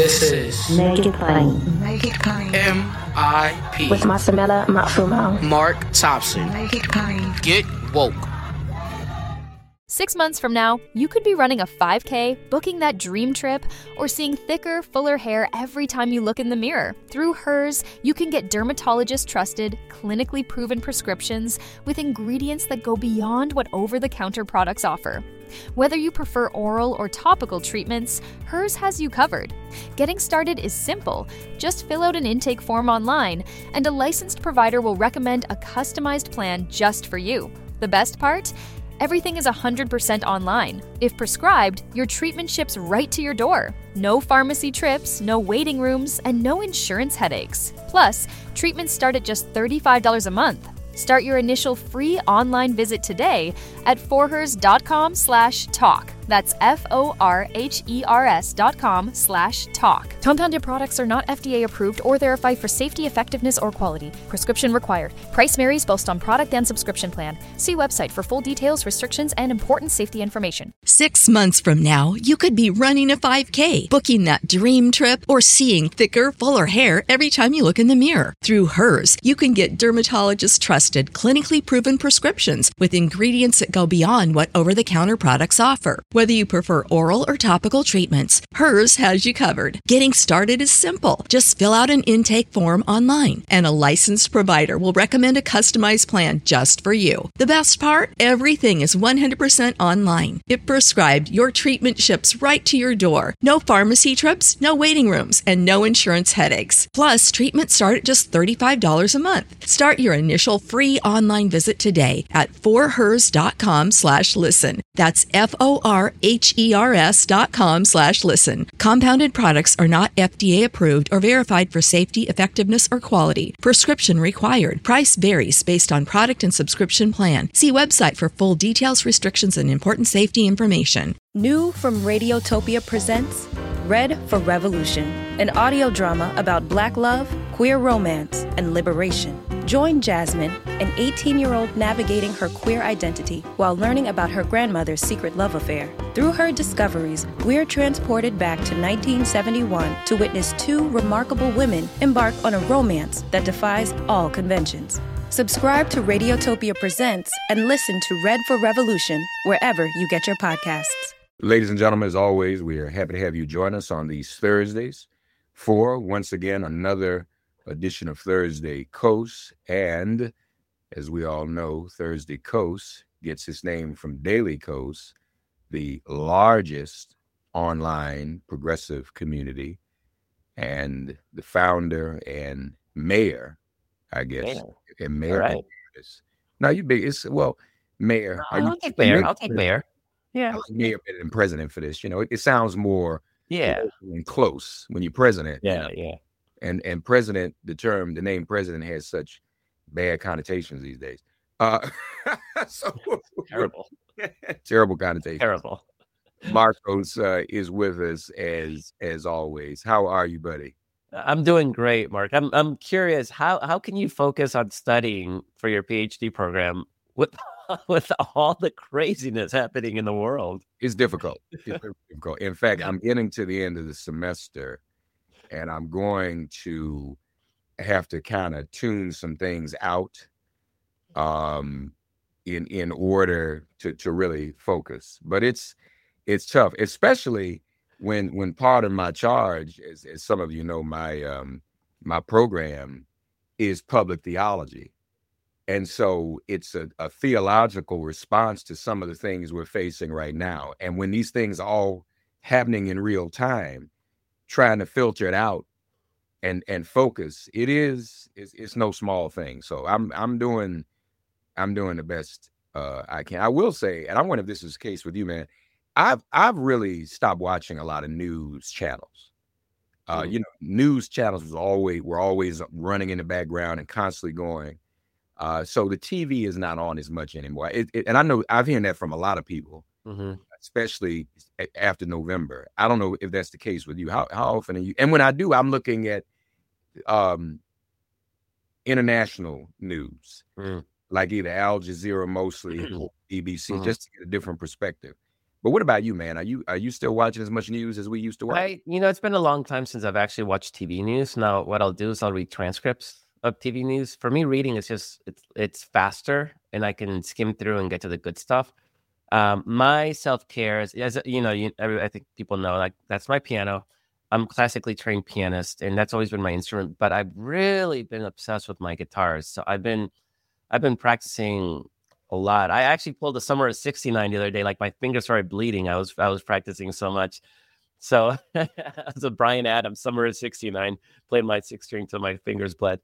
This is Make It Plain. Make It Plain. MIP With Masamela Matfumo. Mark Thompson. Make It Plain. Get woke. 6 months from now, you could be running a 5K, booking that dream trip, or seeing thicker, fuller hair every time you look in the mirror. Through Hers, you can get dermatologist-trusted, clinically proven prescriptions with ingredients that go beyond what over-the-counter products offer. Whether you prefer oral or topical treatments, Hers has you covered. Getting started is simple. Just fill out an intake form online, and a licensed provider will recommend a customized plan just for you. The best part? Everything is 100% online. If prescribed, your treatment ships right to your door. No pharmacy trips, no waiting rooms, and no insurance headaches. Plus, treatments start at just $35 a month. Start your initial free online visit today at forhers.com/talk. That's forhers.com/talk. Compounded products are not FDA approved or verified for safety, effectiveness, or quality. Prescription required. Price varies both on product and subscription plan. See website for full details, restrictions, and important safety information. 6 months from now, you could be running a 5K, booking that dream trip, or seeing thicker, fuller hair every time you look in the mirror. Through Hers, you can get dermatologist-trusted, clinically proven prescriptions with ingredients that go beyond what over-the-counter products offer. Whether you prefer oral or topical treatments, Hers has you covered. Getting started is simple. Just fill out an intake form online, and a licensed provider will recommend a customized plan just for you. The best part? Everything is 100% online. If prescribed, your treatment ships right to your door. No pharmacy trips, no waiting rooms, and no insurance headaches. Plus, treatments start at just $35 a month. Start your initial free online visit today at forhers.com/listen. That's forhers.com/listen. Compounded products are not FDA approved or verified for safety, effectiveness, or quality. Prescription required. Price varies based on product and subscription plan. See website for full details, restrictions, and important safety information. New from Radiotopia presents Red for Revolution, an audio drama about Black love, queer romance, and liberation. Join Jasmine, an 18-year-old navigating her queer identity while learning about her grandmother's secret love affair. Through her discoveries, we're transported back to 1971 to witness two remarkable women embark on a romance that defies all conventions. Subscribe to Radiotopia Presents and listen to Red for Revolution wherever you get your podcasts. Ladies and gentlemen, as always, we are happy to have you join us on these Thursdays for, once again, another edition of Thursday Coast. And as we all know, Thursday Coast gets its name from Daily Kos, the largest online progressive community, and the founder and mayor, I guess. And mayor. Right. Now you big. Mayor. I'll take mayor. I'll take mayor. Yeah. I like mayor better than president for this. You know, it sounds more and close when you're president. Yeah. And president, the name president has such bad connotations these days. Terrible. Terrible connotations. Terrible. Marcos is with us as always. How are you, buddy? I'm doing great, Mark. I'm curious, how can you focus on studying for your PhD program with all the craziness happening in the world? It's difficult. It's very difficult. In fact, I'm getting to the end of the semester, and I'm going to have to kind of tune some things out in order to really focus. But it's tough, especially when part of my charge, as some of you know, my program is public theology. And so it's a theological response to some of the things we're facing right now. And when these things are all happening in real time, trying to filter it out and focus, it's no small thing. So I'm doing the best I can. I will say, and I wonder if this is the case with you, man. I've really stopped watching a lot of news channels. News channels were always running in the background and constantly going. So the TV is not on as much anymore. And I know I've heard that from a lot of people, especially after November. I don't know if that's the case with you. How often are you? And when I do, I'm looking at international news, like either Al Jazeera mostly or BBC, just to get a different perspective. But what about you, man? Are you still watching as much news as we used to watch? It's been a long time since I've actually watched TV news. Now, what I'll do is I'll read transcripts of TV news. For me, reading is just it's faster, and I can skim through and get to the good stuff. My self-care is, as you know, I think people know, like, that's my piano. I'm a classically trained pianist, and that's always been my instrument. But I've really been obsessed with my guitars. So I've been practicing a lot. I actually pulled a Summer of '69 the other day. Like, my fingers started bleeding. I was practicing so much. So as a Bryan Adams, Summer of '69, played my sixth string till my fingers bled.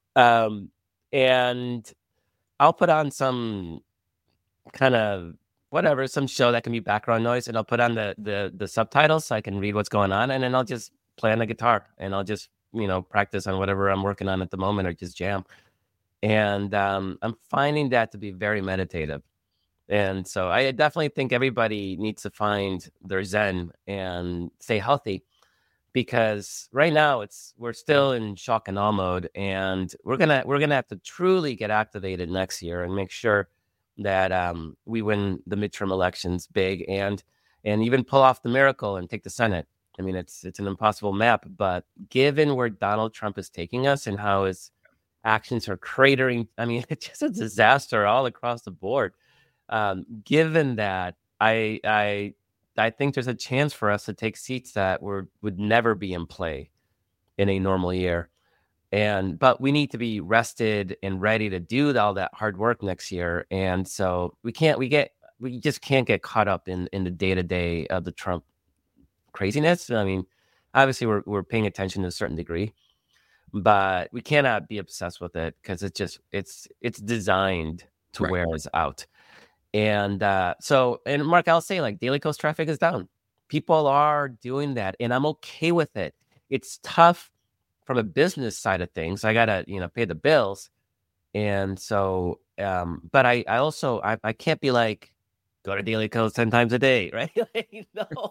And I'll put on some kind of whatever, some show that can be background noise, and I'll put on the subtitles so I can read what's going on, and then I'll just play on the guitar, and I'll just practice on whatever I'm working on at the moment, or just jam. And I'm finding that to be very meditative. And so I definitely think everybody needs to find their Zen and stay healthy, because right now we're still in shock and awe mode, and we're gonna have to truly get activated next year and make sure that we win the midterm elections big, and even pull off the miracle and take the Senate. I mean, it's an impossible map, but given where Donald Trump is taking us and how his actions are cratering, I mean, it's just a disaster all across the board. Given that, I think there's a chance for us to take seats that would never be in play in a normal year. But we need to be rested and ready to do all that hard work next year. And so we just can't get caught up in the day-to-day of the Trump craziness. I mean, obviously we're paying attention to a certain degree, but we cannot be obsessed with it, because it's designed to wear us out. And and Mark, I'll say, like, Daily Kos traffic is down. People are doing that, and I'm okay with it. It's tough from a business side of things. I gotta, pay the bills. And so, but I also, I can't be like, go to Daily Kos 10 times a day, right? Like, no,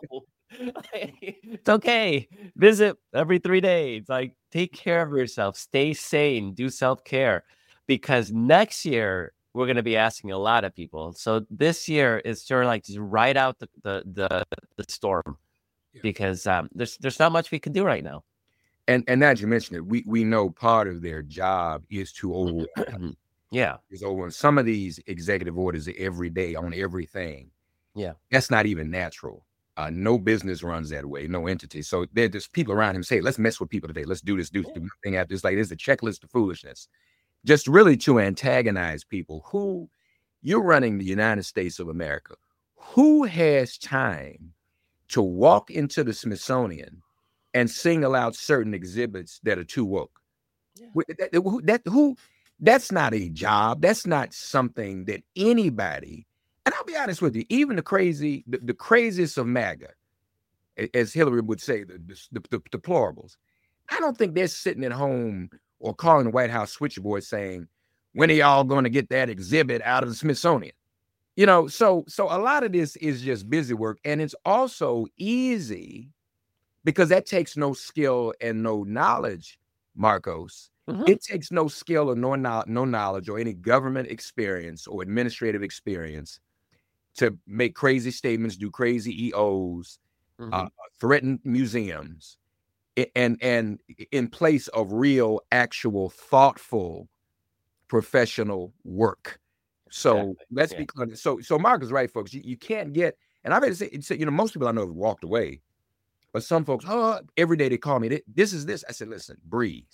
it's okay. Visit every 3 days. Like, take care of yourself, stay sane, do self-care, because next year we're going to be asking a lot of people. So this year is sort of like just ride out the storm, because there's not much we can do right now. And now that you mentioned it, we know part of their job is to overwhelm. Is over some of these executive orders every day on everything. Yeah, that's not even natural. No business runs that way. No entity. So there's people around him say, "Let's mess with people today. Let's do this, do thing after this." Like, there's a checklist of foolishness, just really to antagonize people. Who, you're running the United States of America? Who has time to walk into the Smithsonian and single out certain exhibits that are too woke? That's not a job. That's not something that anybody, and I'll be honest with you, even the craziest of MAGA, as Hillary would say, the deplorables, I don't think they're sitting at home or calling the White House switchboard saying, when are y'all going to get that exhibit out of the Smithsonian? So a lot of this is just busy work, and it's also easy because that takes no skill and no knowledge, Marcos. Mm-hmm. It takes no skill or no knowledge or any government experience or administrative experience to make crazy statements, do crazy EOs, threaten museums, and in place of real, actual, thoughtful, professional work. So let's be clear. So Mark is right, folks. You can't get, and I've had to say, most people I know have walked away, but some folks, every day they call me, this is this. I said, listen, breathe.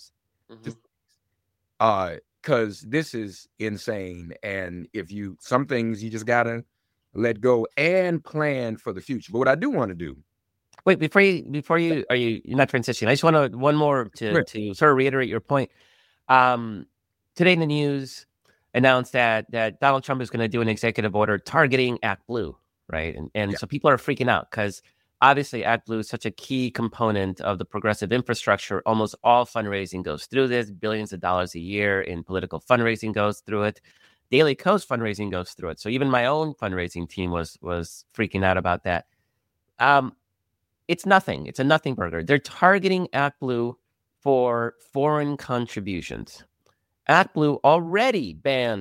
Because this is insane. And some things you just gotta let go and plan for the future. But what I do want to do. Wait, before you you're not transitioning. I just want one more to sort of reiterate your point. Today in the news announced that Donald Trump is going to do an executive order targeting ActBlue, right? And so people are freaking out because obviously ActBlue is such a key component of the progressive infrastructure. Almost all fundraising goes through this. Billions of dollars a year in political fundraising goes through it. Daily Kos fundraising goes through it. So even my own fundraising team was freaking out about that. It's nothing. It's a nothing burger. They're targeting ActBlue for foreign contributions. ActBlue already bans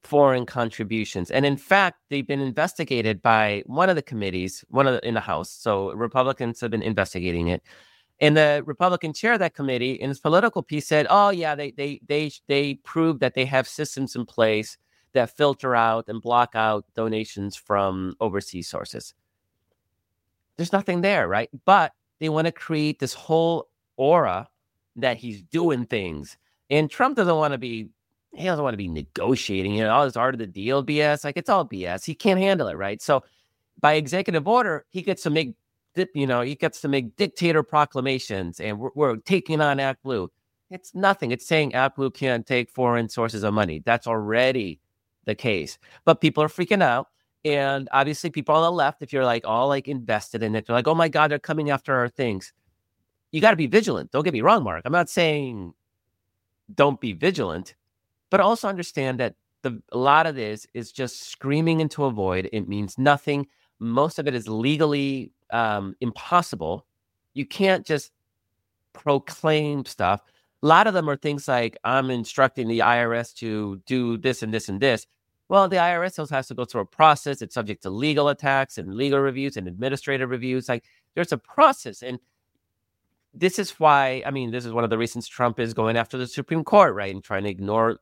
foreign contributions. And in fact, they've been investigated by one of the committees, in the House. So Republicans have been investigating it. And the Republican chair of that committee in his political piece said, oh, yeah, they proved that they have systems in place that filter out and block out donations from overseas sources. There's nothing there, right? But they want to create this whole aura that he's doing things. And Trump doesn't want to be negotiating, all this art of the deal BS. Like, it's all BS. He can't handle it, right? So by executive order, he gets to make dictator proclamations, and we're taking on ActBlue. It's nothing. It's saying ActBlue can't take foreign sources of money. That's already the case. But people are freaking out. And obviously people on the left, if you're all invested in it, they're like, oh my God, they're coming after our things. You got to be vigilant. Don't get me wrong, Mark. I'm not saying don't be vigilant, but also understand that a lot of this is just screaming into a void. It means nothing. Most of it is legally impossible. You can't just proclaim stuff. A lot of them are things like, I'm instructing the IRS to do this and this and this. Well, the IRS also has to go through a process. It's subject to legal attacks and legal reviews and administrative reviews. Like, there's a process. And this is why, this is one of the reasons Trump is going after the Supreme Court, right? And trying to ignore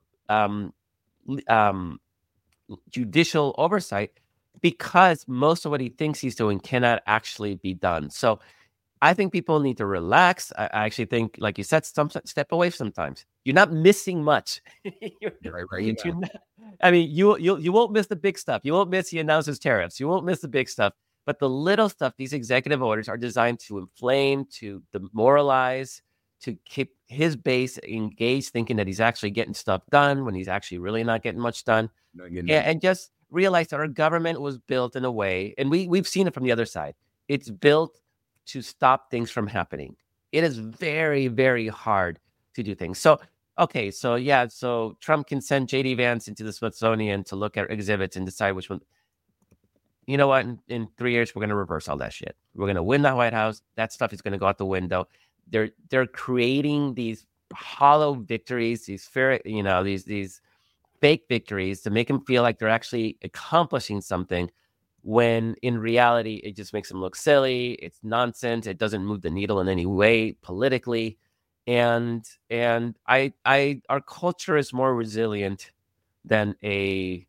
judicial oversight, because most of what he thinks he's doing cannot actually be done. So I think people need to relax. I actually think, like you said, step away sometimes. You're not missing much. Right. You won't miss the big stuff. You won't miss he announces tariffs. You won't miss the big stuff. But the little stuff, these executive orders are designed to inflame, to demoralize, to keep his base engaged, thinking that he's actually getting stuff done when he's actually really not getting much done. And just realize that our government was built in a way, and we've seen it from the other side. It's built to stop things from happening. It is very, very hard to do things. So Trump can send J.D. Vance into the Smithsonian to look at exhibits and decide which one. You know what? In 3 years, we're going to reverse all that shit. We're going to win the White House. That stuff is going to go out the window. They're creating these hollow victories, these fake victories to make them feel like they're actually accomplishing something, when in reality, it just makes them look silly. It's nonsense. It doesn't move the needle in any way politically. And our culture is more resilient than a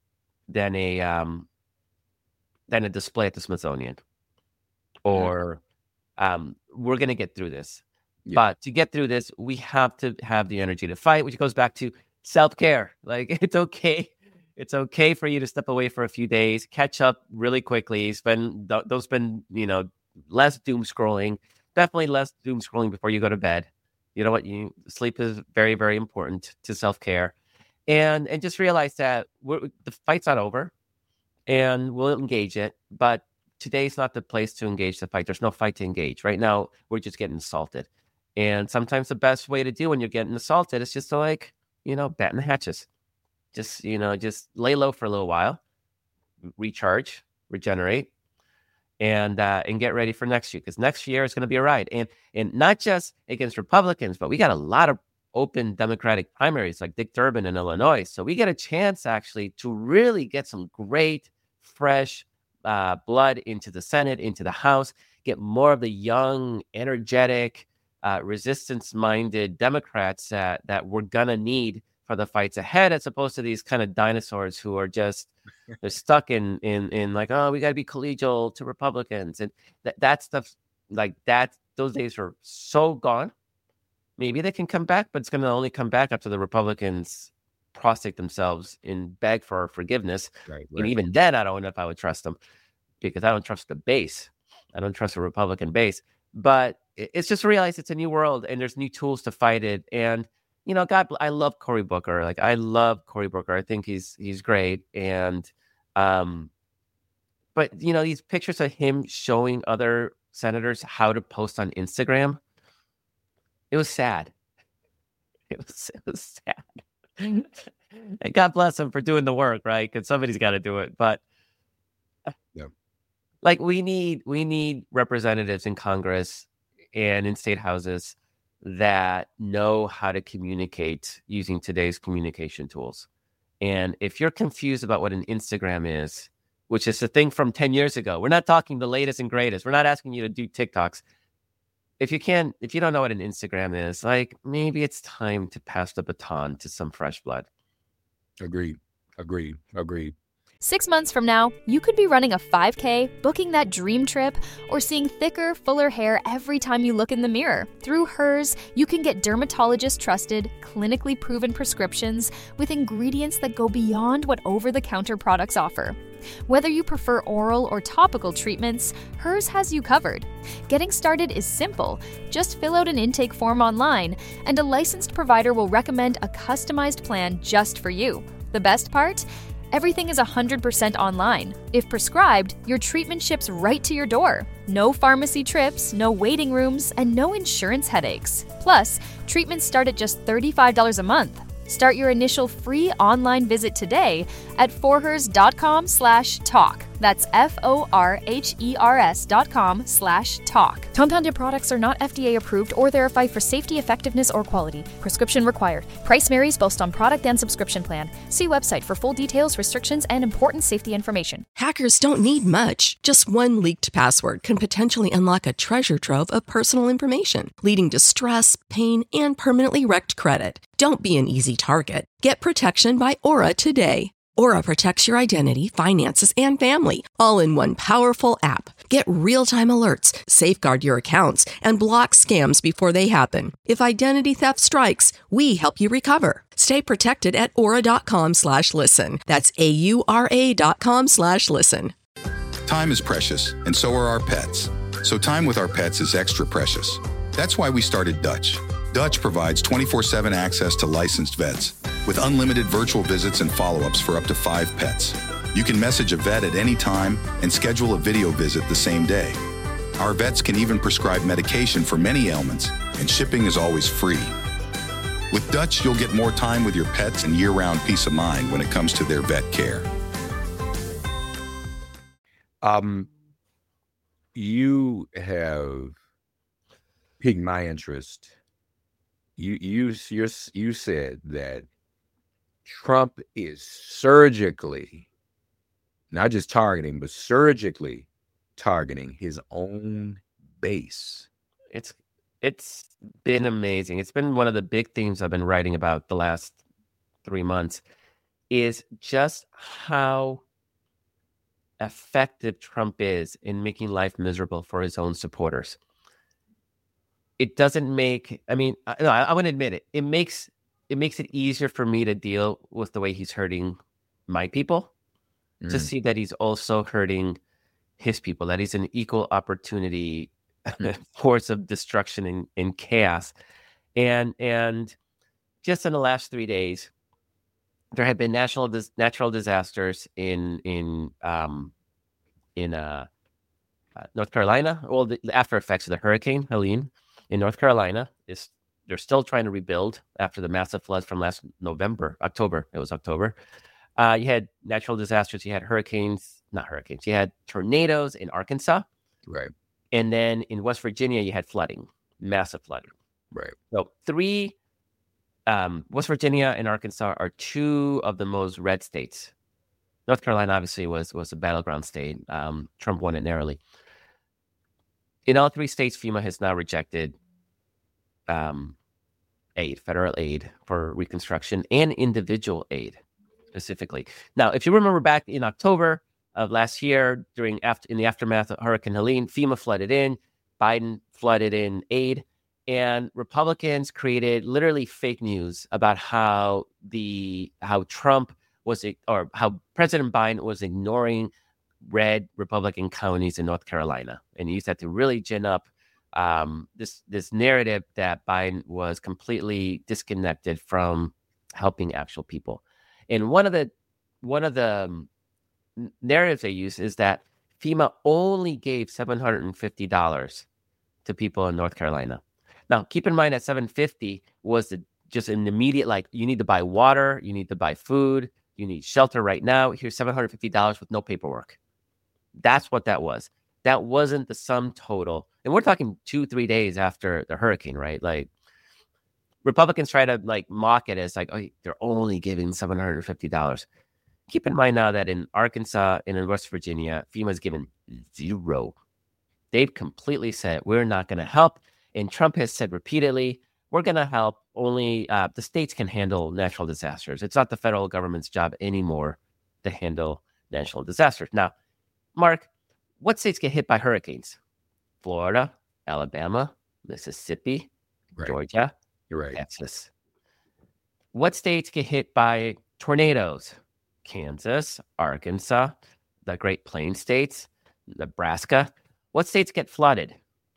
display at the Smithsonian. Or we're going to get through this. Yeah. But to get through this, we have to have the energy to fight, which goes back to self-care. Like, it's okay. It's okay for you to step away for a few days, catch up really quickly, don't spend, less doom scrolling, definitely less doom scrolling before you go to bed. You know what? Sleep is very, very important to self-care, and just realize that the fight's not over, and we'll engage it. But today's not the place to engage the fight. There's no fight to engage right now. We're just getting assaulted, and sometimes the best way to do when you're getting assaulted is just to batten the hatches. Just lay low for a little while, recharge, regenerate, and get ready for next year, because next year is going to be a ride, and not just against Republicans, but we got a lot of open Democratic primaries like Dick Durbin in Illinois, so we get a chance actually to really get some great, fresh blood into the Senate, into the House, get more of the young, energetic, resistance-minded Democrats that we're gonna need for the fights ahead, as opposed to these kind of dinosaurs who are just they're stuck in like, oh, we got to be collegial to Republicans, and that stuff like that. Those days are so gone. Maybe they can come back, but it's going to only come back after the Republicans prostrate themselves and beg for forgiveness. Right. And even then, I don't know if I would trust them, because I don't trust the base. I don't trust the Republican base. But it's just realize it's a new world, and there's new tools to fight it. And God, I love Cory Booker. Like, I love Cory Booker. I think he's great. And, but these pictures of him showing other senators how to post on Instagram, it was sad. It was sad. And God bless him for doing the work, right? Because somebody's got to do it. But yeah, like, we need representatives in Congress and in state houses that know how to communicate using today's communication tools. And if you're confused about what an Instagram is, which is the thing from 10 years ago, we're not talking the latest and greatest. We're not asking you to do TikToks. If you don't know what an Instagram is, like, maybe it's time to pass the baton to some fresh blood. Agreed. 6 months from now, you could be running a 5K, booking that dream trip, or seeing thicker, fuller hair every time you look in the mirror. Through Hers, you can get dermatologist-trusted, clinically proven prescriptions with ingredients that go beyond what over-the-counter products offer. Whether you prefer oral or topical treatments, Hers has you covered. Getting started is simple. Just fill out an intake form online, and a licensed provider will recommend a customized plan just for you. The best part? Everything is 100% online. If prescribed, your treatment ships right to your door. No pharmacy trips, no waiting rooms, and no insurance headaches. Plus, treatments start at just $35 a month. Start your initial free online visit today at forhers.com/talk. That's forhers.com/talk. Compounded products are not FDA approved or verified for safety, effectiveness, or quality. Prescription required. Price varies based on product and subscription plan. See website for full details, restrictions, and important safety information. Hackers don't need much. Just one leaked password can potentially unlock a treasure trove of personal information, leading to stress, pain, and permanently wrecked credit. Don't be an easy target. Get protection by Aura today. Aura protects your identity, finances, and family, all in one powerful app. Get real-time alerts, safeguard your accounts, and block scams before they happen. If identity theft strikes, we help you recover. Stay protected at aura.com/listen. That's AURA.com/listen. Time is precious, and so are our pets. So time with our pets is extra precious. That's why we started Dutch. Dutch provides 24/7 access to licensed vets with unlimited virtual visits and follow-ups for up to 5 pets. You can message a vet at any time and schedule a video visit the same day. Our vets can even prescribe medication for many ailments, and shipping is always free. With Dutch, you'll get more time with your pets and year-round peace of mind when it comes to their vet care. You have piqued my interest. You said that Trump is surgically, not just targeting, but surgically targeting his own base. It's been amazing. It's been one of the big themes I've been writing about the last 3 months, is just how effective Trump is in making life miserable for his own supporters. It doesn't make, I want to admit it. It makes it easier for me to deal with the way he's hurting my people, to see that he's also hurting his people, that he's an equal opportunity force of destruction and chaos. And just in the last 3 days, there have been natural disasters in North Carolina. Well, the after effects of the Hurricane Helene in North Carolina they're still trying to rebuild after the massive floods from last October. It was October. You had natural disasters. You had you had tornadoes in Arkansas. Right. And then in West Virginia, you had flooding, massive flooding. Right. So West Virginia and Arkansas are 2 of the most red states. North Carolina obviously was a battleground state. Trump won it narrowly. In all 3 states, FEMA has now rejected federal aid for reconstruction and individual aid specifically. Now, if you remember back in October of last year, in the aftermath of Hurricane Helene, FEMA flooded in, Biden flooded in aid, and Republicans created literally fake news about how Trump was, or how President Biden was ignoring red Republican counties in North Carolina, and he used that to really gin up this narrative that Biden was completely disconnected from helping actual people. And one of the narratives they use is that FEMA only gave $750 to people in North Carolina. Now, keep in mind that $750 was just an immediate, like, you need to buy water, you need to buy food, you need shelter right now. Here's $750 with no paperwork. That's what that was. That wasn't the sum total. And we're talking 2-3 days after the hurricane, right? Like, Republicans try to like mock it as like, oh, they're only giving $750. Keep in mind now that in Arkansas and in West Virginia, FEMA's given zero. They've completely said, we're not going to help. And Trump has said repeatedly, we're going to help. Only the states can handle natural disasters. It's not the federal government's job anymore to handle natural disasters. Now, Mark, what states get hit by hurricanes? Florida, Alabama, Mississippi, Right. Georgia, You're right. Texas. What states get hit by tornadoes? Kansas, Arkansas, the Great Plains states, Nebraska. What states get flooded?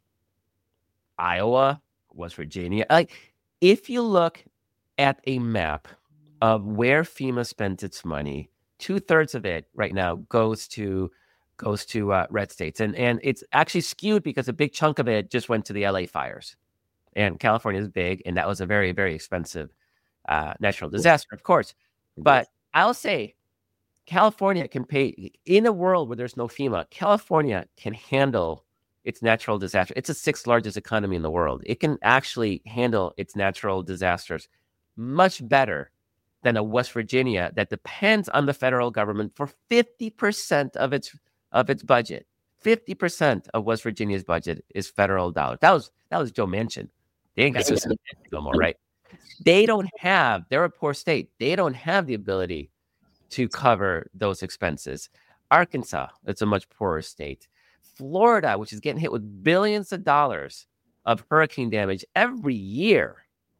Iowa, West Virginia. Like, if you look at a map of where FEMA spends its money, 2/3 of it right now goes to red states, and it's actually skewed because a big chunk of it just went to the LA fires, and California is big, and that was a very, very expensive natural disaster, of course. But I'll say California can pay, in a world where there's no FEMA, California can handle its natural disaster. It's the 6th largest economy in the world. It can actually handle its natural disasters much better than a West Virginia that depends on the federal government for 50% of its budget. 50% of West Virginia's budget is federal dollars. That was Joe Manchin. They ain't got this no more, right? They're a poor state. They don't have the ability to cover those expenses. Arkansas, it's a much poorer state. Florida, which is getting hit with billions of dollars of hurricane damage every year,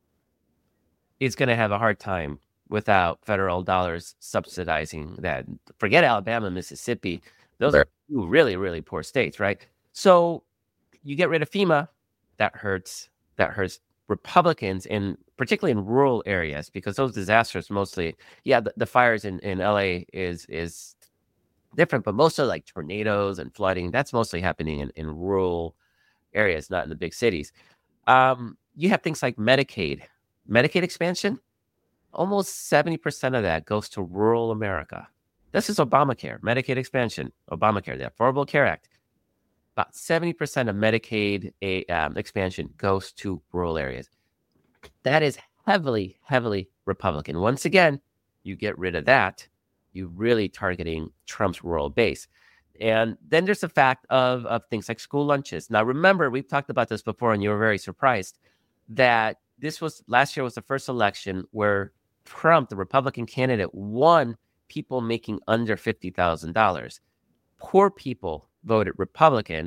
is going to have a hard time without federal dollars subsidizing that. Forget Alabama, Mississippi. Those are two really, really poor states, right? So you get rid of FEMA, that hurts Republicans, and particularly in rural areas, because those disasters mostly, the fires in LA is different, but most of like tornadoes and flooding, that's mostly happening in rural areas, not in the big cities. You have things like Medicaid expansion. Almost 70% of that goes to rural America. This is Obamacare, Medicaid expansion, Obamacare, the Affordable Care Act. About 70% of Medicaid expansion goes to rural areas. That is heavily, heavily Republican. Once again, you get rid of that, you're really targeting Trump's rural base. And then there's the fact of things like school lunches. Now, remember, we've talked about this before, and you were very surprised that last year was the first election where Trump, the Republican candidate, won people making under $50,000. Poor people voted Republican.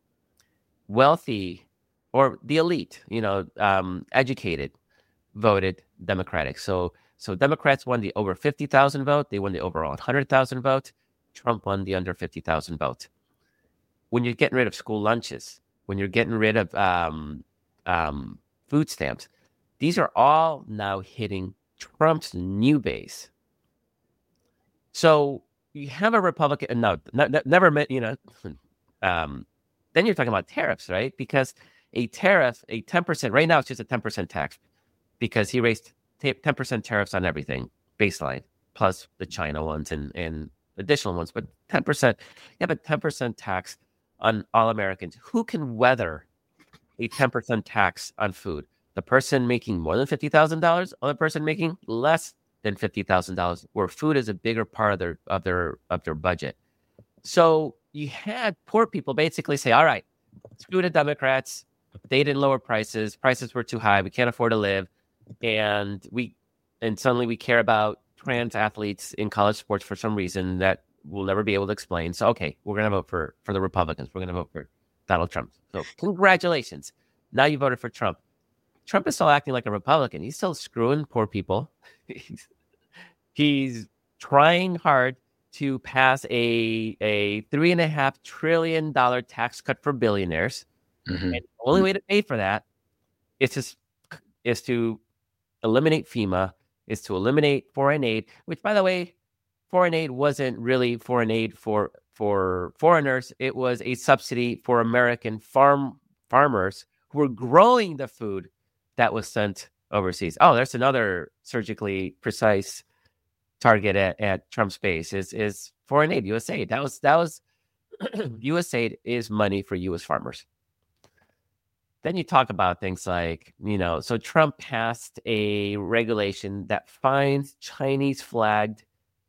Wealthy, or the elite, educated, voted Democratic. So Democrats won the over 50,000 vote. They won the over 100,000 vote. Trump won the under 50,000 vote. When you're getting rid of school lunches, when you're getting rid of food stamps, these are all now hitting Trump's new base. So you have a Republican, never met, then you're talking about tariffs, right? Because a tariff, a 10%, right now it's just a 10% tax because he raised 10% tariffs on everything, baseline, plus the China ones and additional ones. But 10%, you have a 10% tax on all Americans. Who can weather a 10% tax on food? The person making more than $50,000, or the person making less than $50,000, where food is a bigger part of their budget. So you had poor people basically say, all right, screw the Democrats. They didn't lower prices. Prices were too high. We can't afford to live. And suddenly we care about trans athletes in college sports for some reason that we'll never be able to explain. So, okay, we're going to vote for the Republicans. We're going to vote for Donald Trump. So congratulations. Now you voted for Trump. Trump is still acting like a Republican. He's still screwing poor people. He's trying hard to pass a $3.5 trillion tax cut for billionaires. Mm-hmm. And the only way to pay for that is to eliminate FEMA, is to eliminate foreign aid, which, by the way, foreign aid wasn't really foreign aid for foreigners. It was a subsidy for American farmers who were growing the food that was sent overseas. Oh, there's another surgically precise target at Trump's base is foreign aid, USAID. That was USAID is money for U.S. farmers. then you talk about things like, so Trump passed a regulation that fines Chinese flagged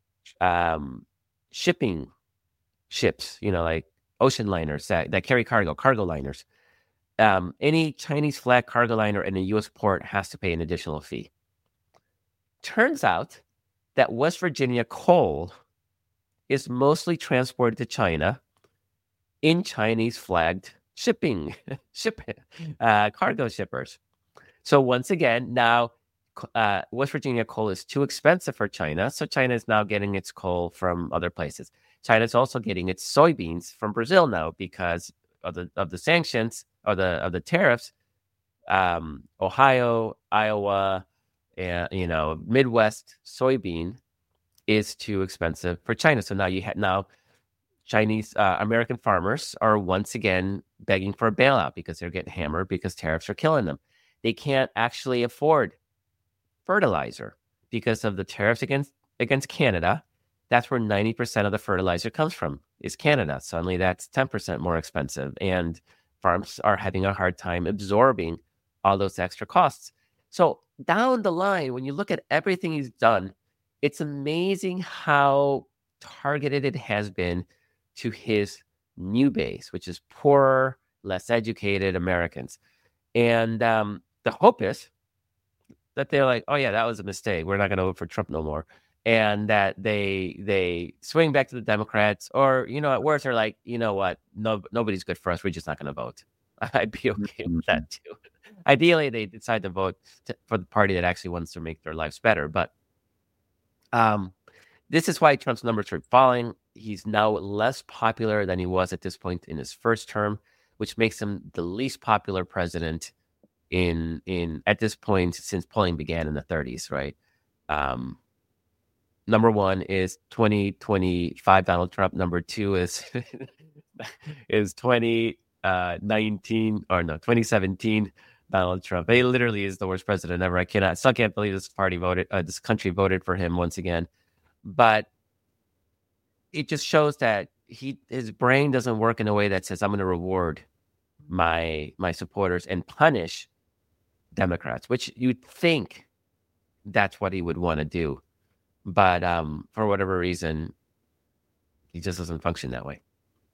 shipping ships, like ocean liners that carry cargo liners. Any Chinese flag cargo liner in a U.S. port has to pay an additional fee. Turns out that West Virginia coal is mostly transported to China in Chinese flagged cargo shippers. So once again, now West Virginia coal is too expensive for China. So China is now getting its coal from other places. China is also getting its soybeans from Brazil now because of the sanctions or the tariffs. Ohio, Iowa, and Midwest soybean is too expensive for China. So now now Chinese American farmers are once again begging for a bailout because they're getting hammered because tariffs are killing them. They can't actually afford fertilizer because of the tariffs against Canada. That's where 90% of the fertilizer comes from, is Canada. Suddenly that's 10% more expensive, and farms are having a hard time absorbing all those extra costs. So down the line, when you look at everything he's done, it's amazing how targeted it has been to his new base, which is poorer, less educated Americans. And the hope is that they're like, oh yeah, that was a mistake. We're not going to vote for Trump no more. And that they swing back to the Democrats, or, at worst, they're like, you know what? No, nobody's good for us. We're just not going to vote. I'd be okay with that too. Ideally, they decide to vote for the party that actually wants to make their lives better. But this is why Trump's numbers are falling. He's now less popular than he was at this point in his first term, which makes him the least popular president in at this point since polling began in the 30s, right? Number one is 2025 Donald Trump. Number two is 2017 Donald Trump. He literally is the worst president ever. I still can't believe this country voted for him once again. But it just shows that his brain doesn't work in a way that says, I'm going to reward my supporters and punish Democrats, which you'd think that's what he would want to do. But for whatever reason, he just doesn't function that way.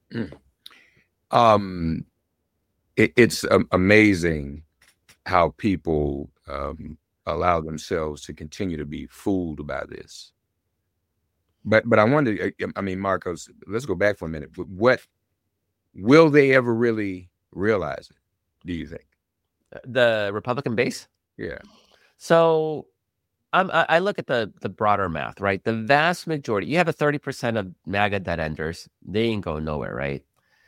It's amazing how people allow themselves to continue to be fooled by this. But I wonder, Marcos, let's go back for a minute. What will they ever really realize it, do you think? The Republican base? Yeah. So I look at the broader math, right? The vast majority, you have a 30% of MAGA dead enders. They ain't going nowhere, right?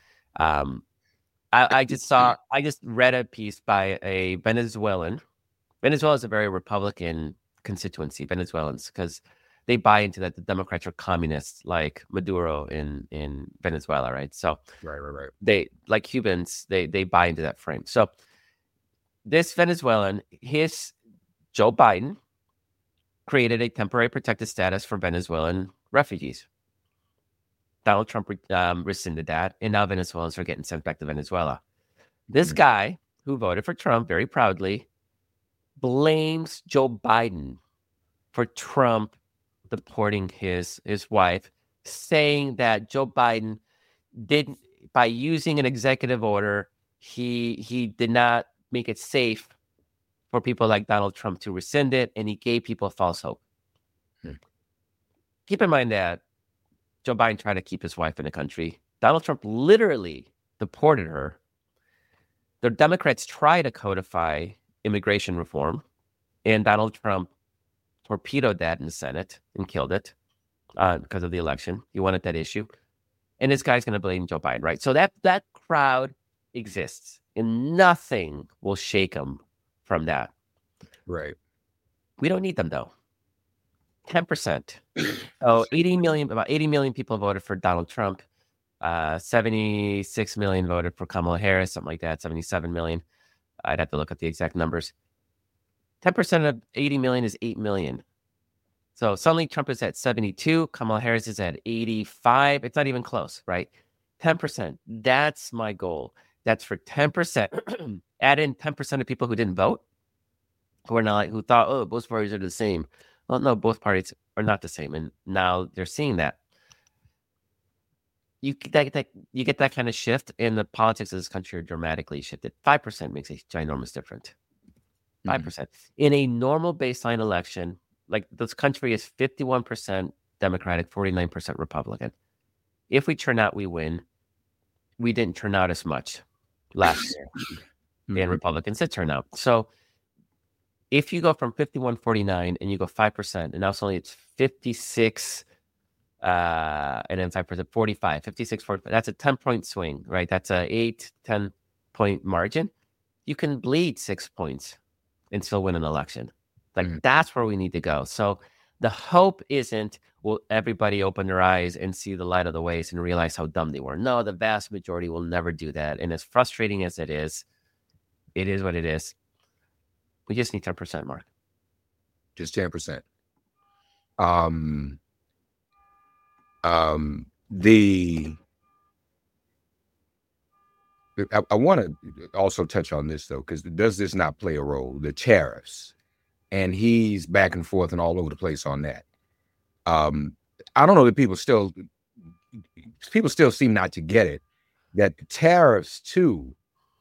I just read a piece by a Venezuelan. Venezuela is a very Republican constituency, Venezuelans, because they buy into that the Democrats are communists, like Maduro in Venezuela, right? So right. They, like Cubans, they buy into that frame. So this Venezuelan, Joe Biden created a temporary protected status for Venezuelan refugees. Donald Trump rescinded that, and now Venezuelans are getting sent back to Venezuela. This guy, who voted for Trump very proudly, blames Joe Biden for Trump deporting his wife, saying that Joe Biden didn't, by using an executive order, he did not make it safe for people like Donald Trump to rescind it, and he gave people false hope. Keep in mind that Joe Biden tried to keep his wife in the country. Donald Trump literally deported her. The Democrats tried to codify immigration reform, and Donald Trump torpedoed that in the Senate and killed it because of the election. He wanted that issue. And this guy's going to blame Joe Biden, right? So that crowd exists, and nothing will shake him from that. Right. We don't need them, though. 10%. So about 80 million people voted for Donald Trump. 76 million voted for Kamala Harris, something like that, 77 million. I'd have to look at the exact numbers. 10% of 80 million is 8 million. So suddenly Trump is at 72, Kamala Harris is at 85. It's not even close, right? 10%. That's my goal. That's for 10%. Add in 10% of people who didn't vote, who thought, oh, both parties are the same. Well, no, both parties are not the same, and now they're seeing that. You get that kind of shift, and the politics of this country are dramatically shifted. 5% makes a ginormous difference. 5%. In a normal baseline election, like this country is 51% Democratic, 49% Republican. If we turn out, we win. We didn't turn out as much last year, and Republicans did turn out. So if you go from 51-49 and you go 5%, and now suddenly it's 56, and then 5%, 45, 56, 45, that's a 10-point swing, right? That's a 8-10-point margin. You can bleed 6 points and still win an election. Like that's where we need to go. So the hope isn't, will everybody open their eyes and see the light of the ways and realize how dumb they were? No, the vast majority will never do that. And as frustrating as it is what it is. We just need 10%, Mark. Just 10%. I want to also touch on this though, because does this not play a role? The tariffs, and he's back and forth and all over the place on that. I don't know that people still seem not to get it, that the tariffs too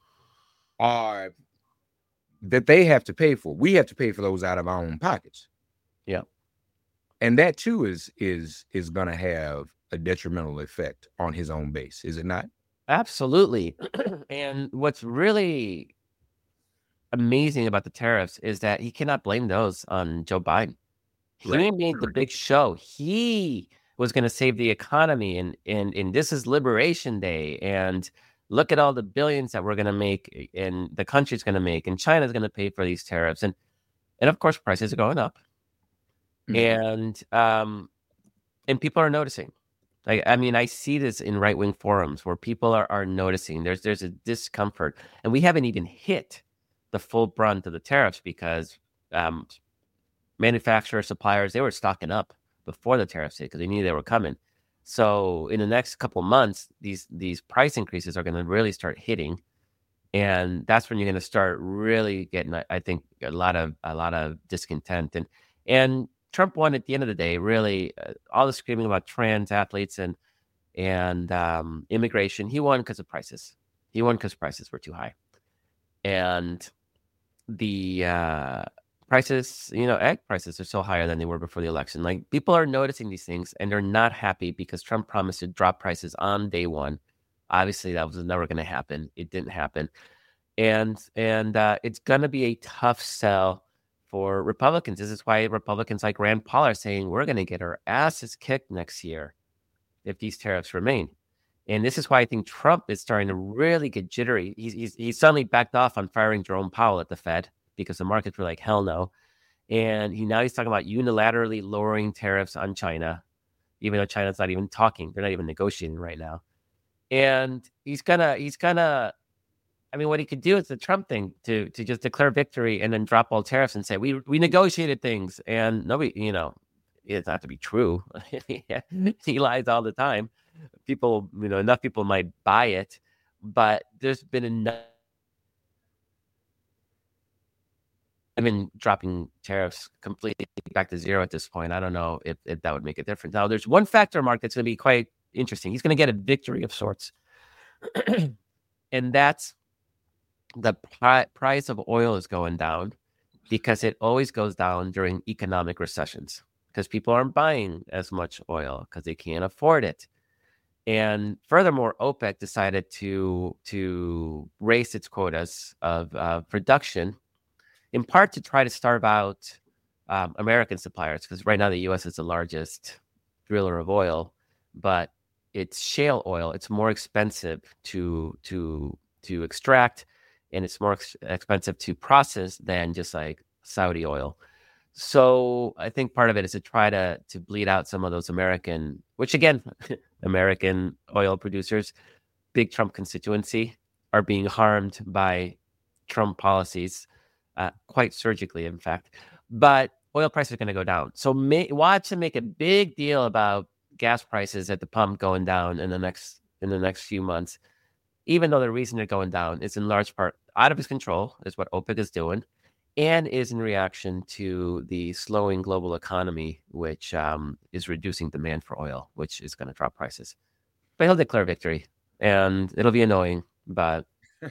are that they have to pay for. We have to pay for those out of our own pockets. Yeah. And that too is going to have a detrimental effect on his own base, is it not? Absolutely. And what's really amazing about the tariffs is that he cannot blame those on Joe Biden. He made the big show. He was going to save the economy, and this is Liberation Day, and look at all the billions that we're going to make, and the country's going to make, and China's going to pay for these tariffs, and of course prices are going up, and people are noticing. I see this in right-wing forums where people are noticing. There's a discomfort, and we haven't even hit the full brunt of the tariffs because manufacturers, suppliers, they were stocking up before the tariffs hit because they knew they were coming. So in the next couple of months, these price increases are going to really start hitting, and that's when you're going to start really getting, I think, a lot of discontent. And Trump won at the end of the day. Really, all the screaming about trans athletes and immigration, he won because of prices. He won because prices were too high, and the prices, egg prices are so higher than they were before the election. Like, people are noticing these things, and they're not happy because Trump promised to drop prices on day one. Obviously, that was never going to happen. It didn't happen, and it's going to be a tough sell for Republicans. This is why Republicans like Rand Paul are saying we're going to get our asses kicked next year if these tariffs remain. And this is why I think Trump is starting to really get jittery. He's suddenly backed off on firing Jerome Powell at the Fed because the markets were like, hell no. And he's talking about unilaterally lowering tariffs on China, even though China's not even talking. They're not even negotiating right now. And he's gonna, what he could do is the Trump thing to just declare victory and then drop all tariffs and say, we negotiated things, and nobody, it's not to be true. He lies all the time. People, enough people might buy it, but there's been enough. I've been dropping tariffs completely back to zero at this point. I don't know if that would make a difference. Now, there's one factor, Mark, that's going to be quite interesting. He's going to get a victory of sorts. And that's the price of oil is going down because it always goes down during economic recessions because people aren't buying as much oil because they can't afford it. And furthermore, OPEC decided to raise its quotas of production, in part to try to starve out American suppliers, because right now the U.S. is the largest driller of oil, but it's shale oil. It's more expensive to extract, and it's more expensive to process than just like Saudi oil. So I think part of it is to try to bleed out some of those American, which again, American oil producers, big Trump constituency, are being harmed by Trump policies. Quite surgically, in fact. But oil prices are going to go down. So watch them make a big deal about gas prices at the pump going down in the next few months. even though the reason they're going down is in large part out of his control, is what OPEC is doing, and is in reaction to the slowing global economy, which is reducing demand for oil, which is going to drop prices. But he'll declare victory, and it'll be annoying, but...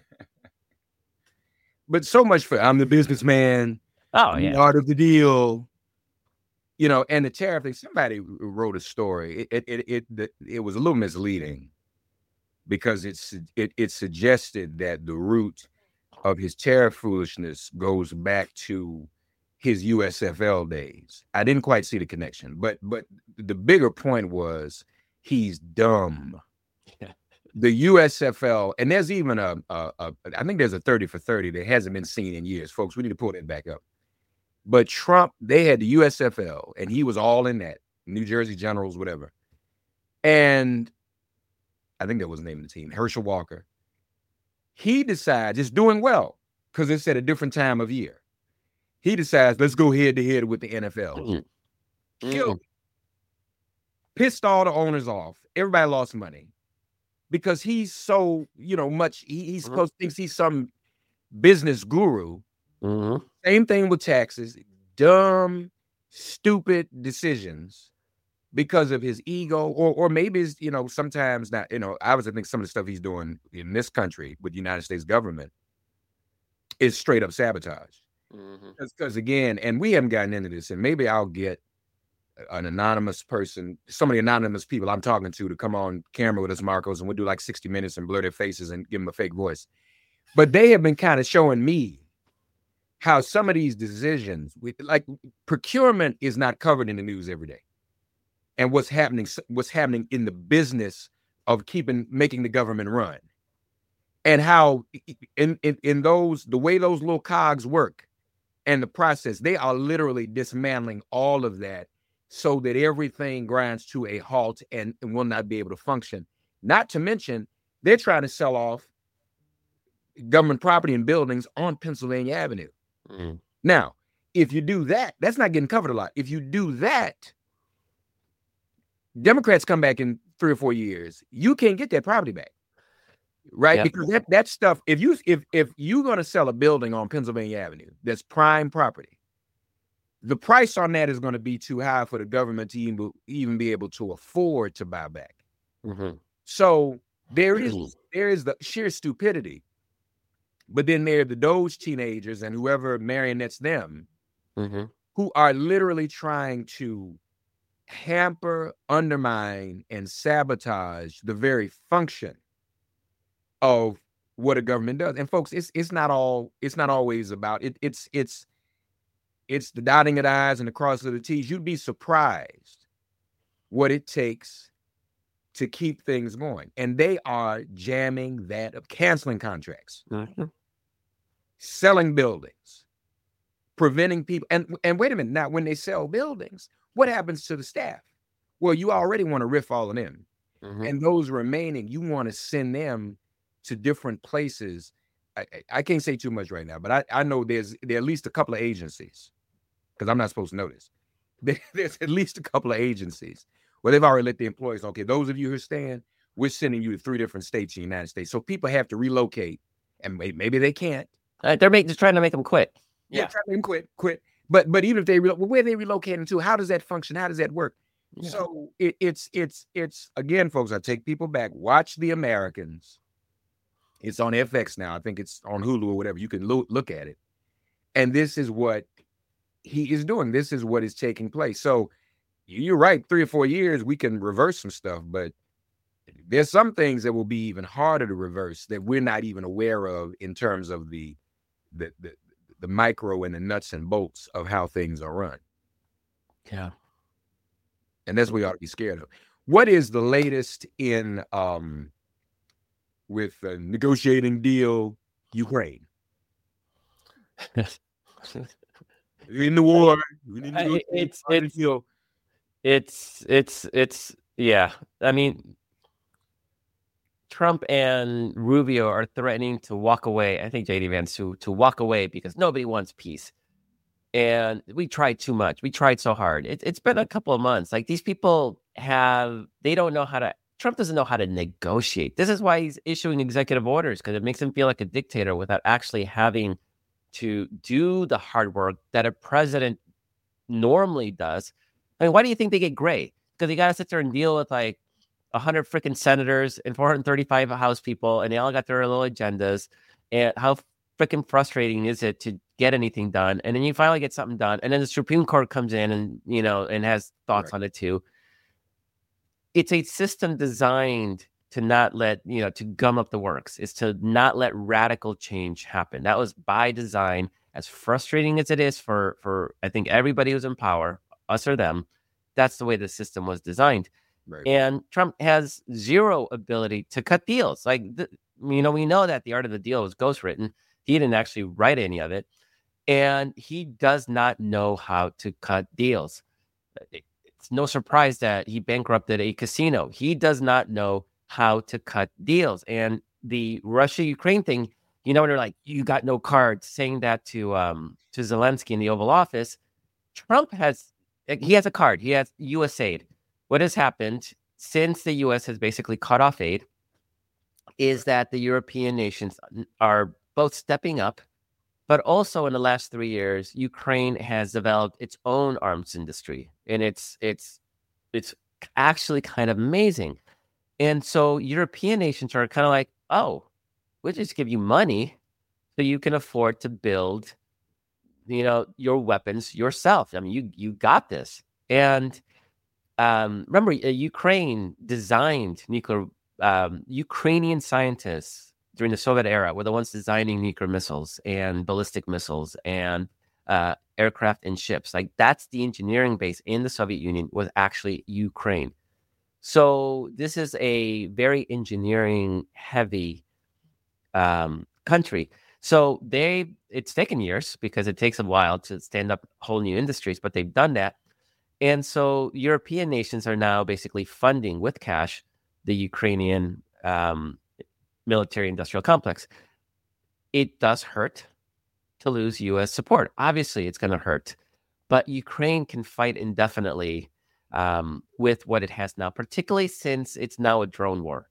But so much for I'm the businessman. Oh, yeah. The art of the deal. You know, and the tariff thing, somebody wrote a story. It was a little misleading because it suggested that the root of his tariff foolishness goes back to his USFL days. I didn't quite see the connection, but the bigger point was he's dumb. The USFL, and there's even I think there's a 30 for 30 that hasn't been seen in years, folks. We need to pull that back up. But Trump, they had the USFL, and he was all in that, New Jersey Generals, whatever. And I think that was the name of the team, Herschel Walker. He decides it's doing well because it's at a different time of year. He decides, let's go head to head with the NFL. Killed. Pissed all the owners off. Everybody lost money because he's so, much. He's supposed to think he's some business guru. Same thing with taxes. Dumb, stupid decisions because of his ego, or maybe it's, sometimes not, I was think some of the stuff he's doing in this country with the United States government is straight up sabotage. Because again, and we haven't gotten into this, and maybe I'll get an anonymous person, some of the anonymous people I'm talking to come on camera with us, Marcos, and we'll do like 60 minutes and blur their faces and give them a fake voice. But they have been kind of showing me how some of these decisions, like procurement, is not covered in the news every day, and what's happening in the business of making the government run, and how in those, the way those little cogs work, and the process, they are literally dismantling all of that so that everything grinds to a halt and will not be able to function. Not to mention, they're trying to sell off government property and buildings on Pennsylvania Avenue. Now, if you do that, that's not getting covered a lot. If you do that, Democrats come back in 3 or 4 years, you can't get that property back, right? Yep. Because that stuff, if you're going to sell a building on Pennsylvania Avenue that's prime property, the price on that is going to be too high for the government to even be able to afford to buy back. So there is the sheer stupidity. But then there are the Doge teenagers and whoever marionettes them, who are literally trying to hamper, undermine, and sabotage the very function of what a government does. And folks, it's not always about it. It's the dotting of the I's and the cross of the T's. You'd be surprised what it takes to keep things going. And they are jamming that up, canceling contracts, selling buildings, preventing people. And wait a minute, now when they sell buildings, what happens to the staff? Well, you already want to riff all of them. And those remaining, you want to send them to different places. I can't say too much right now, but I know there are at least a couple of agencies, because I'm not supposed to know this. There's at least a couple of agencies where they've already let the employees know, okay, those of you who are staying, we're sending you to 3 different states in the United States. So people have to relocate, and maybe they can't. They're just trying to make them quit. Yeah, trying to make them quit. But even if they where are they relocating to? How does that function? How does that work? Yeah. So it's again, folks. I take people back. Watch The Americans. It's on FX now. I think it's on Hulu or whatever. You can look at it. And this is what he is doing. This is what is taking place. So you're right. 3 or 4 years, we can reverse some stuff, but there's some things that will be even harder to reverse that we're not even aware of in terms of the micro and the nuts and bolts of how things are run. Yeah. And that's what we ought to be scared of. What is the latest in with negotiating deal Ukraine? In the war, it's yeah. I mean, Trump and Rubio are threatening to walk away. I think JD Vance to walk away because nobody wants peace. And we tried too much. We tried so hard. It's been a couple of months. Like, these people they don't know how to Trump doesn't know how to negotiate. This is why he's issuing executive orders, because it makes him feel like a dictator without actually having to do the hard work that a president normally does. I mean, why do you think they get gray? Because you got to sit there and deal with like 100 freaking senators and 435 House people, and they all got their little agendas. And how freaking frustrating is it to get anything done? And then you finally get something done, and then the Supreme Court comes in and, you know, and has thoughts on it too. It's a system designed to not let, you know, to gum up the works. It's to not let radical change happen. That was by design. As frustrating as it is for I think everybody who's in power, us or them, that's the way the system was designed. Right. And Trump has zero ability to cut deals. Like, you know, we know that the art of the deal was ghostwritten. He didn't actually write any of it. And he does not know how to cut deals. It's no surprise that he bankrupted a casino. He does not know how to cut deals. And the Russia-Ukraine thing, you know, when they're like, you got no card, saying that to Zelensky in the Oval Office, Trump has a card. He has U.S. aid. What has happened since the U.S. has basically cut off aid is that the European nations are both stepping up, but also in the last 3 years, Ukraine has developed its own arms industry, and it's actually kind of amazing. And so European nations are kind of like, oh, we'll just give you money so you can afford to build, you know, your weapons yourself. I mean, you got this. And remember, Ukraine designed nuclear. Ukrainian scientists during the Soviet era were the ones designing nuclear missiles and ballistic missiles and aircraft and ships. Like, that's the engineering base in the Soviet Union, was actually Ukraine. So this is a very engineering heavy country. So it's taken years because it takes a while to stand up whole new industries, but they've done that. And so European nations are now basically funding with cash the Ukrainian military industrial complex. It does hurt to lose U.S. support. Obviously, it's going to hurt, but Ukraine can fight indefinitely with what it has now, particularly since it's now a drone war.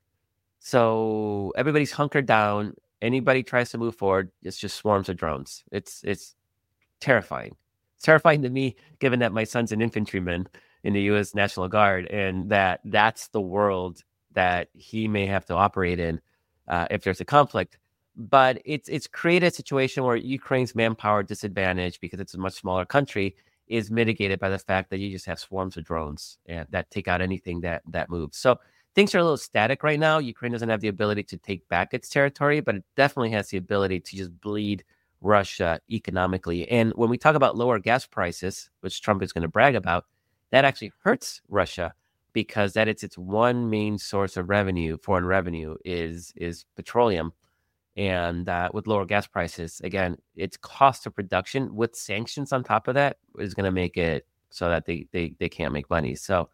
So everybody's hunkered down. Anybody tries to move forward, it's just swarms of drones. It's terrifying. It's terrifying to me, given that my son's an infantryman in the U.S. National Guard, and that's the world that he may have to operate in if there's a conflict. But it's created a situation where Ukraine's manpower disadvantage, because it's a much smaller country, is mitigated by the fact that you just have swarms of drones and that take out anything that moves. So things are a little static right now. Ukraine doesn't have the ability to take back its territory, but it definitely has the ability to just bleed Russia economically. And when we talk about lower gas prices, which Trump is going to brag about, that actually hurts Russia, because that it's its one main source of revenue, foreign revenue, is petroleum. And with lower gas prices, again, its cost of production with sanctions on top of that is going to make it so that they can't make money. So,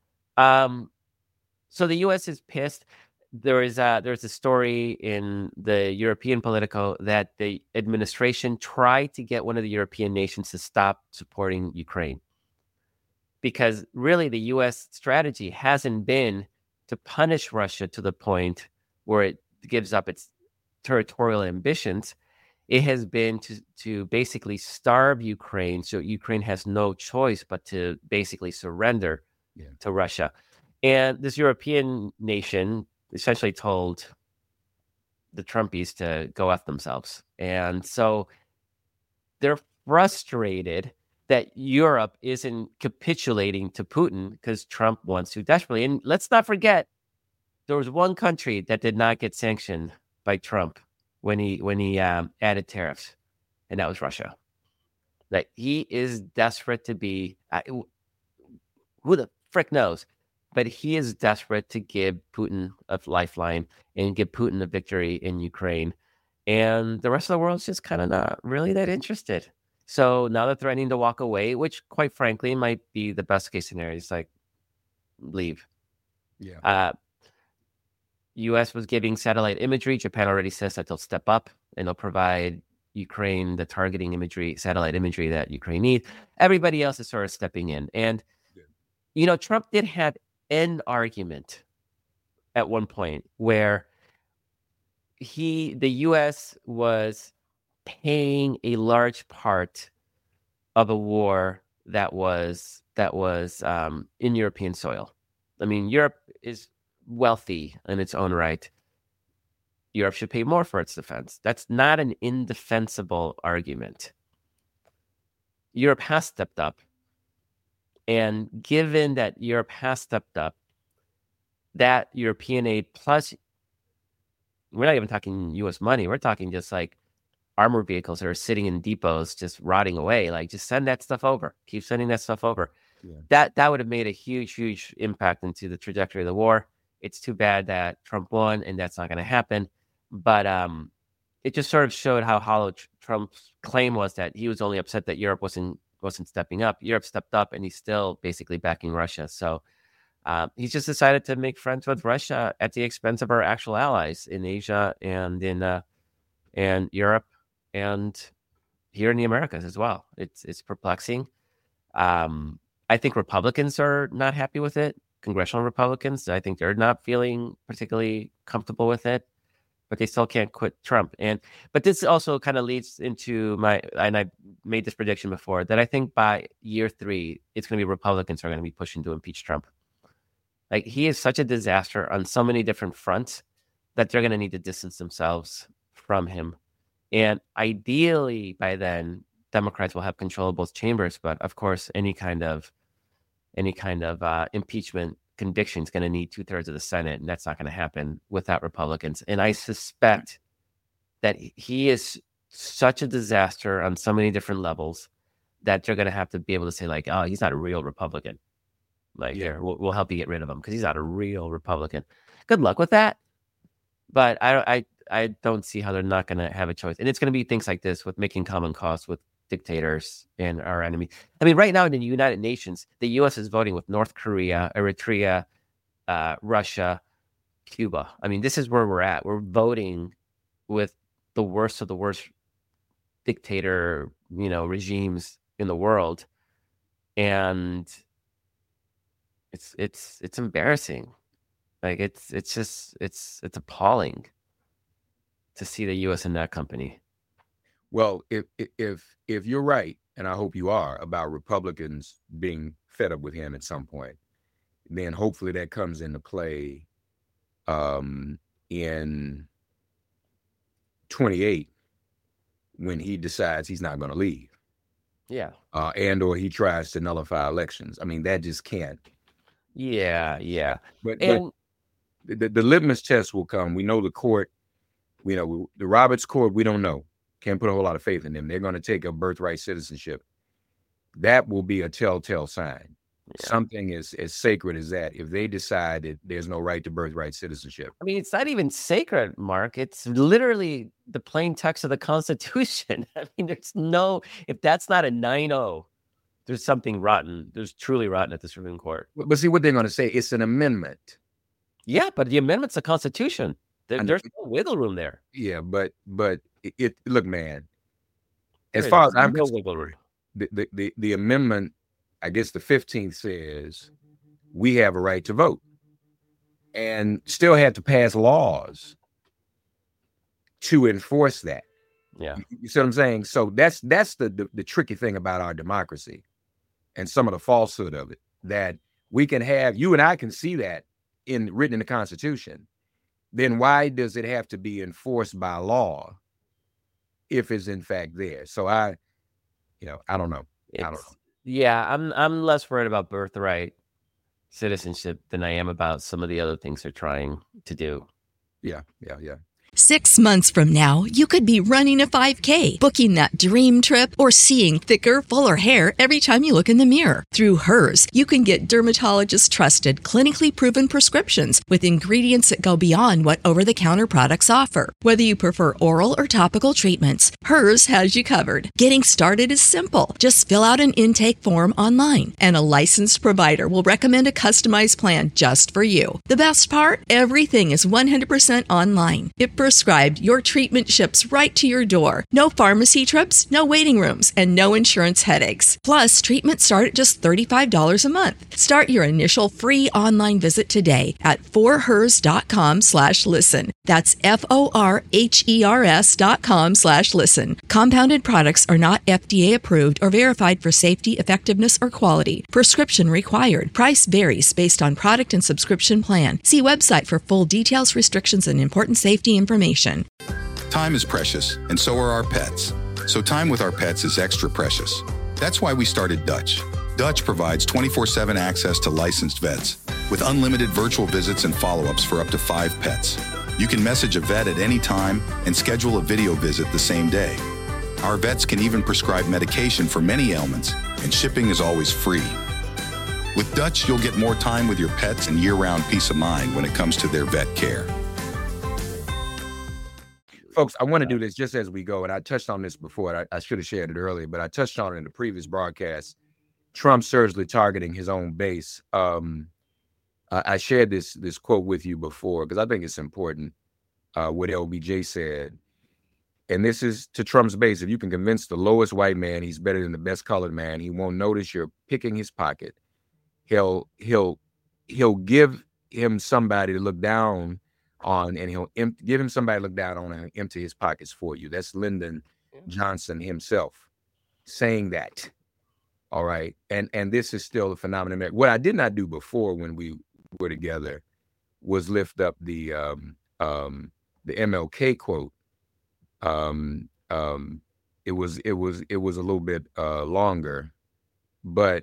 so the U.S. is pissed. There's a story in the European Politico that the administration tried to get one of the European nations to stop supporting Ukraine, because really the U.S. strategy hasn't been to punish Russia to the point where it gives up its territorial ambitions. It has been to basically starve Ukraine, so Ukraine has no choice but to basically surrender to Russia. And this European nation essentially told the Trumpies to go F themselves. And so they're frustrated that Europe isn't capitulating to Putin because Trump wants to desperately. And let's not forget, there was one country that did not get sanctioned by Trump when he added tariffs, and that was Russia. Like, he is desperate to be, who the frick knows, but he is desperate to give Putin a lifeline and give Putin a victory in Ukraine. And the rest of the world's just kind of not really that interested. So now they're threatening to walk away, which quite frankly might be the best case scenario. It's like, leave. Yeah. U.S. was giving satellite imagery. Japan already says that they'll step up and they'll provide Ukraine the targeting imagery, satellite imagery that Ukraine needs. Everybody else is sort of stepping in. And, you know, Trump did have an argument at one point where the U.S. was paying a large part of a war that was in European soil. I mean, Europe is wealthy in its own right. Europe should pay more for its defense. That's not an indefensible argument. Europe has stepped up. And given that Europe has stepped up, that European aid plus, we're not even talking U.S. money. We're talking just like armored vehicles that are sitting in depots just rotting away. Like, just send that stuff over. Keep sending that stuff over. Yeah. That would have made a huge impact into the trajectory of the war. It's too bad that Trump won, and that's not going to happen. But it just sort of showed how hollow Trump's claim was, that he was only upset that Europe wasn't stepping up. Europe stepped up, and he's still basically backing Russia. So he's just decided to make friends with Russia at the expense of our actual allies in Asia and in Europe and here in the Americas as well. It's perplexing. I think Republicans are not happy with it. Congressional Republicans, I think they're not feeling particularly comfortable with it, but they still can't quit Trump. But this also kind of leads into and I made this prediction before, that I think by year 3, it's going to be Republicans who are going to be pushing to impeach Trump. Like, he is such a disaster on so many different fronts that they're going to need to distance themselves from him. And ideally, by then, Democrats will have control of both chambers. But of course, any kind of impeachment conviction is going to need 2/3 of the Senate, and that's not going to happen without Republicans. And I suspect that he is such a disaster on so many different levels that they're going to have to be able to say, like, oh, he's not a real Republican. Like, here, we'll help you get rid of him because he's not a real Republican. Good luck with that. But I don't see how they're not going to have a choice. And it's going to be things like this with making common cause with dictators and our enemy. I mean, right now in the United Nations, the U.S. is voting with North Korea, Eritrea, Russia, Cuba. I mean, this is where we're at. We're voting with the worst of the worst dictator, regimes in the world, and it's embarrassing. Like, it's appalling to see the U.S. in that company. Well, if you're right, and I hope you are, about Republicans being fed up with him at some point, then hopefully that comes into play in 28 when he decides he's not going to leave. Yeah. And or he tries to nullify elections. I mean, that just can't. Yeah. But the litmus test will come. We know the court, the Roberts court, we don't know. Can't put a whole lot of faith in them. They're going to take a birthright citizenship. That will be a telltale sign. Yeah. Something as sacred as that, if they decide that there's no right to birthright citizenship. I mean, it's not even sacred, Mark. It's literally the plain text of the Constitution. I mean, if that's not a 9-0, there's something rotten. There's truly rotten at the Supreme Court. But see what they're going to say. It's an amendment. Yeah, but the amendment's the Constitution. There's no wiggle room there. Yeah, but look, man. As far as I'm concerned, wiggle room. The amendment, I guess the 15th says we have a right to vote, and still had to pass laws to enforce that. Yeah, you see what I'm saying? So that's the tricky thing about our democracy, and some of the falsehood of it, that we can have, you and I can see that written in the Constitution. Then why does it have to be enforced by law if it's in fact there? So I don't know. I don't know. Yeah, I'm less worried about birthright citizenship than I am about some of the other things they're trying to do. Yeah. 6 months from now, you could be running a 5K, booking that dream trip, or seeing thicker, fuller hair every time you look in the mirror. Through Hers, you can get dermatologist-trusted, clinically proven prescriptions with ingredients that go beyond what over-the-counter products offer. Whether you prefer oral or topical treatments, Hers has you covered. Getting started is simple. Just fill out an intake form online, and a licensed provider will recommend a customized plan just for you. The best part? Everything is 100% online. It prescribed, your treatment ships right to your door. No pharmacy trips, no waiting rooms, and no insurance headaches. Plus, treatments start at just $35 a month. Start your initial free online visit today at forhers.com/listen. That's FORHERS.com/listen. Compounded products are not FDA approved or verified for safety, effectiveness, or quality. Prescription required. Price varies based on product and subscription plan. See website for full details, restrictions, and important safety information. Time is precious, and so are our pets. So time with our pets is extra precious. That's why we started Dutch. Dutch provides 24/7 access to licensed vets with unlimited virtual visits and follow-ups for up to 5 pets. You can message a vet at any time and schedule a video visit the same day. Our vets can even prescribe medication for many ailments, and shipping is always free. With Dutch, you'll get more time with your pets and year-round peace of mind when it comes to their vet care. Folks, I want to do this just as we go, and I touched on this before. I should have shared it earlier, but I touched on it in the previous broadcast. Trump surgically targeting his own base. I shared this quote with you before because I think it's important, what LBJ said. And this is to Trump's base. If you can convince the lowest white man he's better than the best colored man, he won't notice you're picking his pocket. He'll give him somebody to look down on, and he'll give him somebody to look down on and empty his pockets for you. That's Lyndon Johnson himself saying that. All right. And this is still a phenomenon. What I did not do before when we were together was lift up the MLK quote. It was a little bit longer, but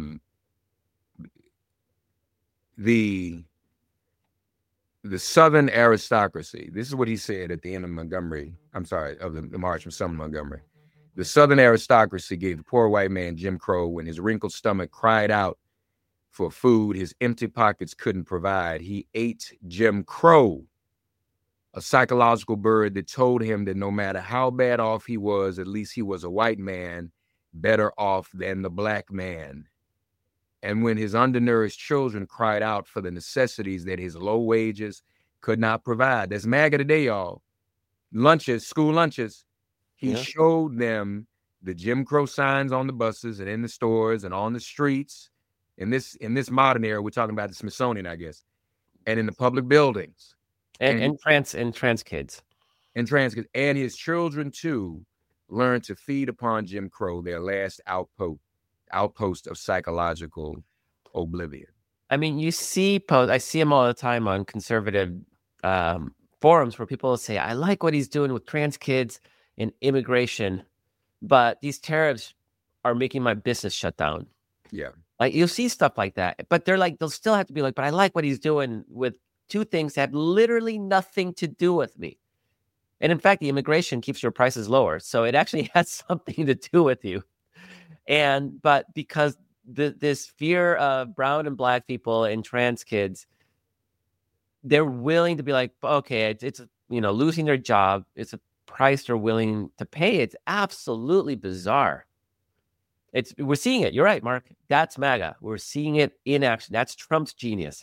the Southern aristocracy, this is what he said at the end of the March from Selma, Montgomery. The Southern aristocracy gave the poor white man Jim Crow when his wrinkled stomach cried out for food his empty pockets couldn't provide. He ate Jim Crow, a psychological bird that told him that no matter how bad off he was, at least he was a white man, better off than the black man. And when his undernourished children cried out for the necessities that his low wages could not provide, that's MAGA today, y'all. School lunches. He showed them the Jim Crow signs on the buses and in the stores and on the streets. In this modern era, we're talking about the Smithsonian, I guess, and in the public buildings. And trans kids. And trans kids. And his children, too, learned to feed upon Jim Crow, their last outpost of psychological oblivion. I mean, I see him all the time on conservative forums where people say, I like what he's doing with trans kids and immigration, but these tariffs are making my business shut down. Yeah. Like you'll see stuff like that, but they'll still have to be like, but I like what he's doing with two things that have literally nothing to do with me. And in fact, the immigration keeps your prices lower. So it actually has something to do with you. But because this fear of brown and black people and trans kids, they're willing to be like, okay, it's losing their job. It's a price they're willing to pay. It's absolutely bizarre. We're seeing it. You're right, Mark. That's MAGA. We're seeing it in action. That's Trump's genius.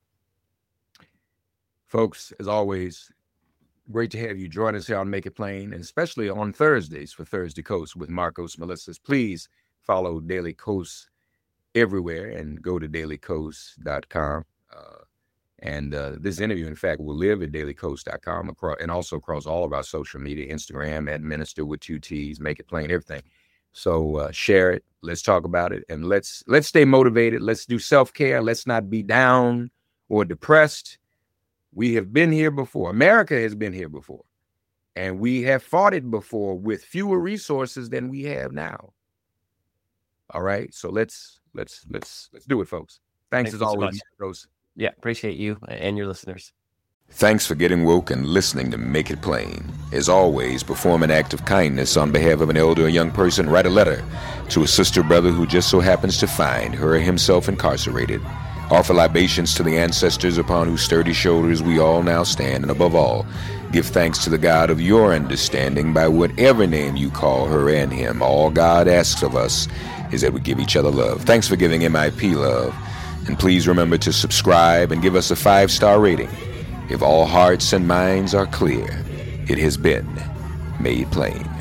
Folks, as always, great to have you join us here on Make It Plain, and especially on Thursdays for Thursday Coast with Marcos Melissas. Please follow Daily Coast everywhere and go to dailycoast.com. And this interview, in fact, will live at dailycoast.com and also across all of our social media, Instagram, at Minister with 2 T's, Make It Plain, everything. So share it. Let's talk about it. And let's stay motivated. Let's do self-care. Let's not be down or depressed. We have been here before. America has been here before. And we have fought it before with fewer resources than we have now. All right. So let's do it, folks. Thanks as always, Rose. Yeah, appreciate you and your listeners. Thanks for getting woke and listening to Make It Plain. As always, perform an act of kindness on behalf of an elder or young person. Write a letter to a sister or brother who just so happens to find her or himself incarcerated. Offer libations to the ancestors upon whose sturdy shoulders we all now stand. And above all, give thanks to the God of your understanding by whatever name you call her and him. All God asks of us is that we give each other love. Thanks for giving MIP love. And please remember to subscribe and give us a 5-star rating. If all hearts and minds are clear, it has been made plain.